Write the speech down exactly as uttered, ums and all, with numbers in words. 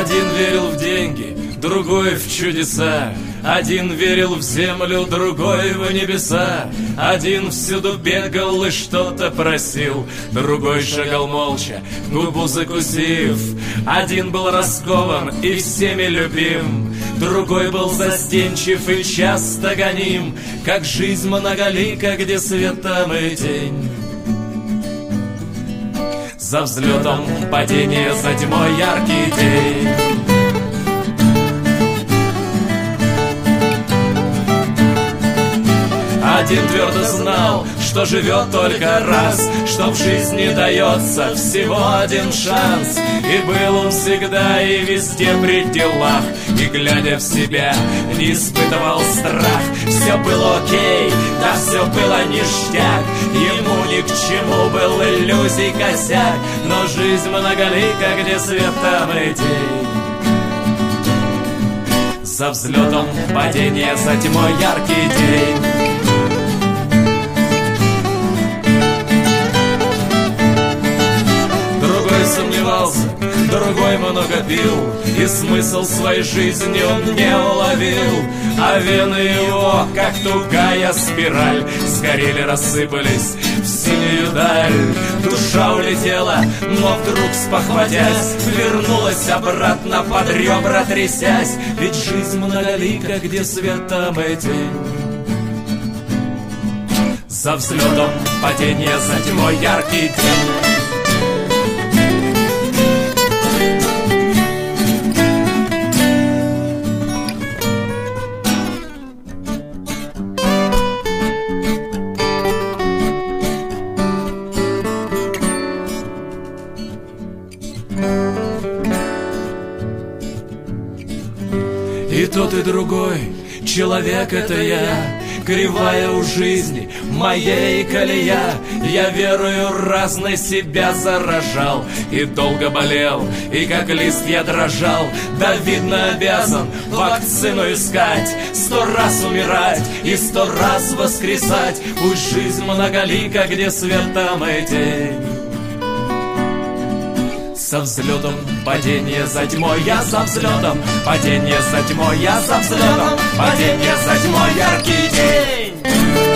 Один верил в деньги, другой в чудеса. Один верил в землю, другой в небеса. Один всюду бегал и что-то просил, другой шагал молча, губу закусив. Один был раскован и всеми любим, другой был застенчив и часто гоним. Как жизнь многолика, где свет, там и тень. За взлетом падение, за тьмой яркий день. Один твердо знал, что живет только раз, что в жизни дается всего один шанс. И был он всегда и везде при делах, и, глядя в себя, не испытывал страх. Все было окей, да все было ништяк, ему ни к чему был иллюзий косяк. Но жизнь многолика, где свет, там и день. За взлетом падение, за тьмой яркий день. Сомневался, другой много пил, и смысл своей жизни он не уловил. А вены его, как тугая спираль, сгорели, рассыпались в синюю даль. Душа улетела, но вдруг, спохватясь, вернулась обратно, под ребра трясясь. Ведь жизнь многолика, где свет, там и тень. За взлетом падение, за тьмой яркий день. И тот, и другой человек — это я, кривая у жизни моей колея. Я верою разной себя заражал, и долго болел, и как лист я дрожал. Да, видно, обязан вакцину искать, сто раз умирать и сто раз воскресать. Пусть жизнь многолика, где свет, там и тень. За взлетом падение, за тьмой я, за взлетом падение, за тьмой я, за взлетом падение, за тьмой яркий день.